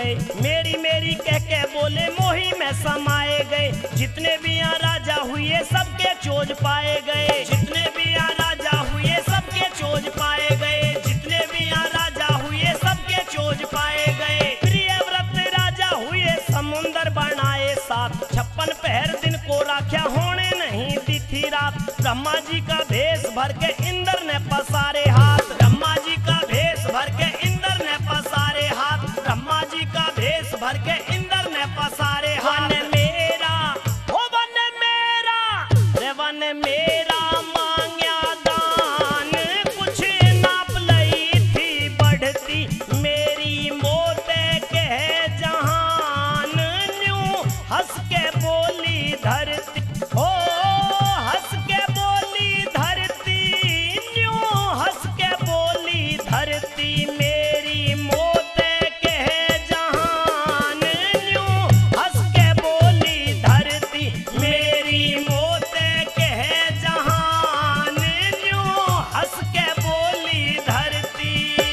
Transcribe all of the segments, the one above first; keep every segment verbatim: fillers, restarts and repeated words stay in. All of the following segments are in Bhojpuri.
गए, मेरी मेरी कह के बोले मोही में समाए गए। जितने भी यहाँ राजा हुए सबके चोज पाए गए, जितने भी यहाँ राजा हुए सबके चोज पाए गए, जितने भी यहाँ राजा हुए सबके चोज पाए गए। प्रियव्रत राजा हुए समुंदर बनाए साथ, छप्पन पहर दिन को राख्या होने नहीं दी थी रात। ब्रह्मा जी का भेष भर के इंद्र ने पसारे हाथ, ब्रह्मा जी का भेष भर के इंद्र ने पसारे हाथ, ब्रह्मा जी का भेष भर के इंद्र ने पसारे हाथ। वन मेरा ओ वन मेरा रे वन मेरा मांग्या दान, कुछ नाप लई थी बढ़ती मेरी मौत के जहान। न्यू हंस के बोली धरती ओ हंस के बोली धरती, न्यू हंस के बोली धरती मेरी मौत के जहान। न्यू हंस के बोली धरती मेरी मौत के जहान, न्यू हंस के बोली धरती।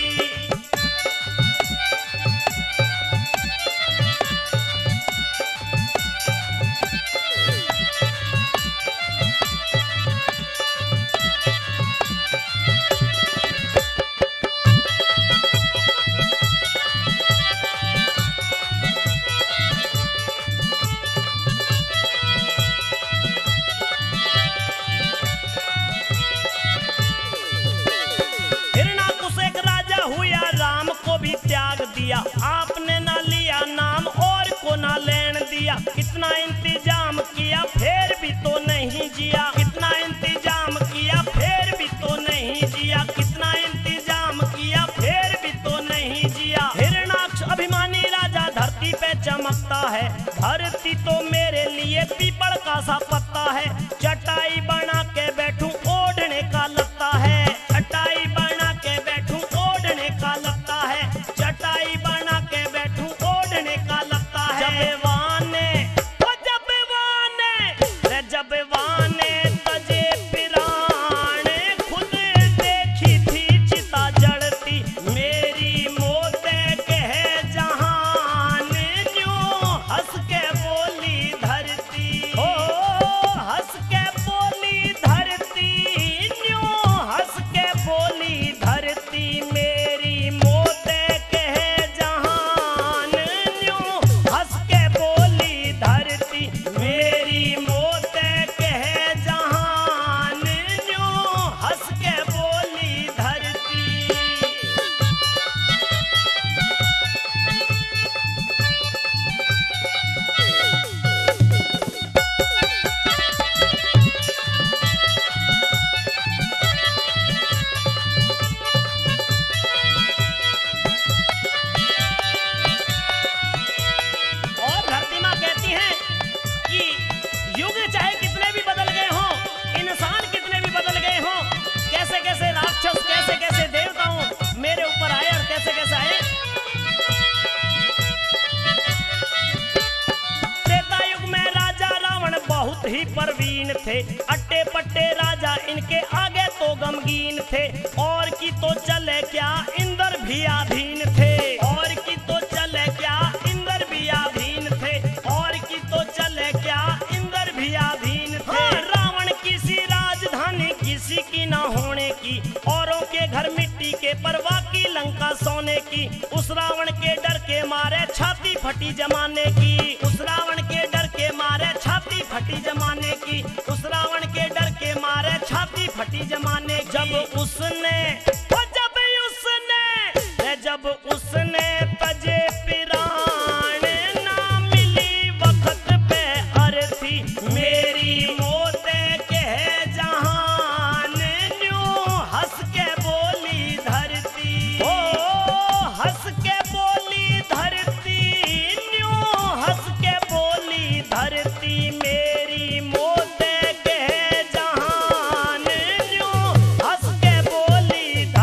हिरणाकुश एक राजा हुआ, राम को भी त्याग दिया, आपने ना लिया नाम और को ना लेन दिया। कितना इंतजाम किया फिर भी तो नहीं जिया, कितना इंतजाम किया फिर भी तो नहीं जिया, कितना इंतजाम किया फिर भी तो नहीं जिया। हिरणाक्ष अभिमानी राजा धरती पे चमकता है, धरती तो मेरे लिए पीपल का सा पत्ता है। चटाई बना के बैठूं ओढ़ने का लगता है, चटाई बना के बैठूं ओढ़ने का लगता है, चटाई बना के बैठूं ओढ़ने का लगता है। जब वाने ओ जब वाने रे जब वाने तजे पिराण, खुद देखी थी चिता जड़ती मेरी मौत के जहान। न्यू हंस के बोली धरती ओ हंस के बोली धरती, न्यू हंस के बोली धरती मेरी मौत के जहान। न्यू हंस के बोली धरती मेरी मौत के जहान, न्यू हंस के बोली धरती। और धरती माँ कहती हैं कि युग चाहे कितने भी बदल गए हों, इंसान कितने भी बदल गए हों, कैसे कैसे राक्षस कैसे कैसे देवताओं मेरे ऊपर आए और कैसे कैसे आए। त्रेता युग में राजा रावण बहुत ही प्रवीण थे, अट्टे पट्टे राजा इनके आगे तो गमगीन थे। और की तो चले क्या इंद्र भी अधीन थे, और की तो चले क्या इंद्र भी अधीन थे, और की तो चले क्या इंद्र भी अधीन थे। रावण किसी राजधानी किसी की ना होने की, औरों के घर मिट्टी के परवा की लंका सोने की। उस रावण के डर के मारे छाती फटी जमाने की, उस रावण के डर के मारे छाती फटी जमाने की, उस रावण के डर के मारे छाती फटी जमाने की। जब उसने ओ जब उसने जब उसने तजे पिराण, ना मिली वक्त पे अर्थी मेरी मौत के जहान। न्यू हंस के बोली धरती ओ हंस के बोली धरती, न्यू हंस के बोली धरती मेरी मौत के जहान। न्यू हंस के बोली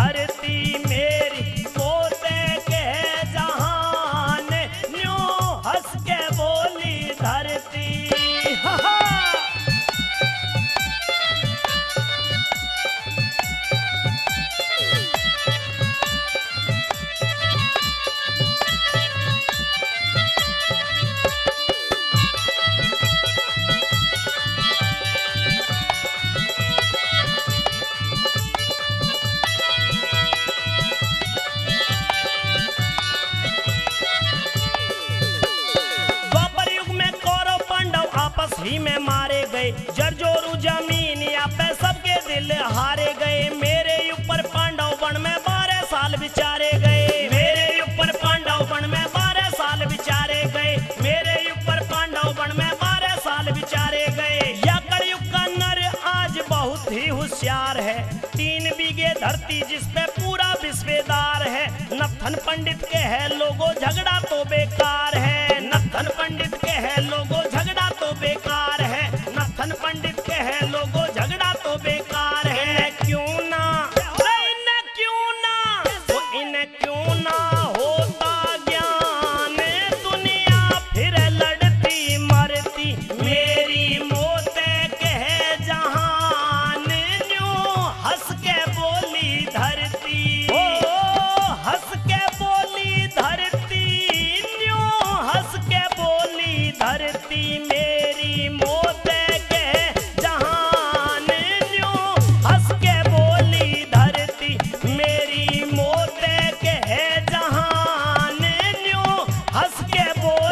तीन बीघे धरती जिस पे पूरा विश्वेदार है। नत्थन पंडित के है लोगो झगड़ा तो बेकार है। नत्थन पंडित के है लोगो झगड़ा तो बेकार है। नत्थन पंडित के है लोगो झगड़ा तो बेकार है। इन्हें क्यों ना इन्हें क्यों ना वो इन्हें क्यों ना होता ज्ञान, दुनिया फिर लड़ती मरती मेरी मौत के जहान। न्यूं हंस के बोली धरती, ओ हंस के बोली धरती, न्यूं हंस के बोली धरती मेरी मौत के जहान। न्यूं हंस के बोली धरती मेरी मौत के जहान। न्यूं हंस के बोली